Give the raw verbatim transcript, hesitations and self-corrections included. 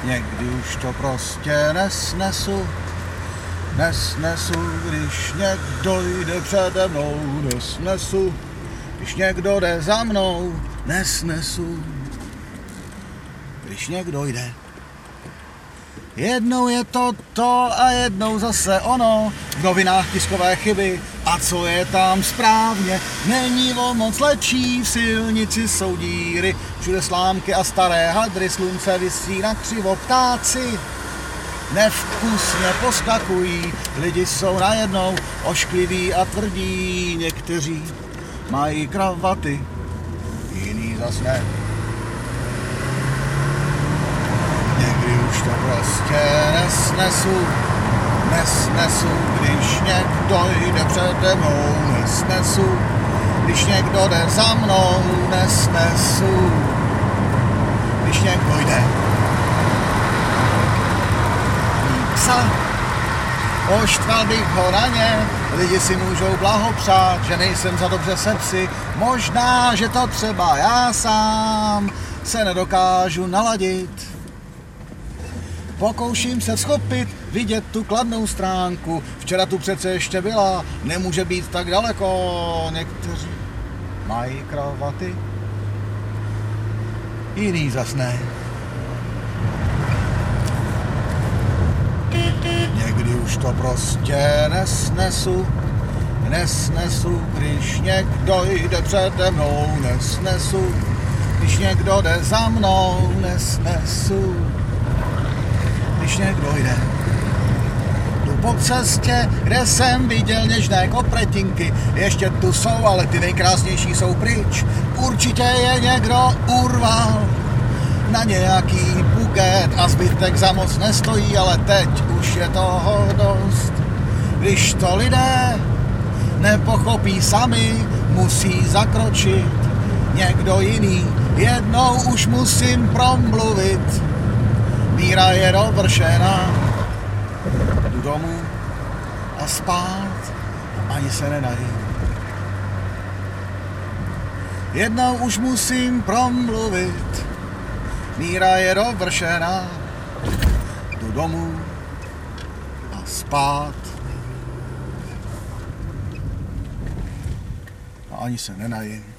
Někdy už to prostě nesnesu, nesnesu, když někdo jde přede mnou, nesnesu, když někdo jde za mnou, nesnesu, když někdo jde. Jednou je to to a jednou zase ono, v novinách tiskové chyby, a co je tam správně, není o moc lepší, v silnici jsou díry, všude slámky a staré hadry, slunce visí na křivo, ptáci nevkusně poskakují, lidi jsou najednou oškliví a tvrdí, někteří mají kravaty, jiný zas ne. Už to prostě nesnesu, nesnesu, když někdo jde přede mnou, nesnesu, když někdo jde za mnou, nesnesu, když někdo jde. Psa, oštval bych ho na ně, lidi si můžou blahopřát, že nejsem za dobře se psy, možná, že to třeba já sám se nedokážu naladit. Pokouším se schopit, vidět tu kladnou stránku. Včera tu přece ještě byla, nemůže být tak daleko. Někteří mají kravaty, jiný zas ne. Někdy už to prostě nesnesu, nesnesu, když někdo jde přede mnou, nesnesu, když někdo jde za mnou, nesnesu. Když někdo jde. Jdu po cestě, kde jsem viděl něžné kopretinky, ještě tu jsou, ale ty nejkrásnější jsou pryč. Určitě je někdo urval na nějaký buket a zbytek za moc nestojí, ale teď už je toho dost. Když to lidé nepochopí sami, musí zakročit někdo jiný. Jednou už musím promluvit. Míra je dovršená, jdu domů a spát, ani se nenajím. Jednou už musím promluvit, míra je dovršená, jdu domů a spát, a ani se nenajím.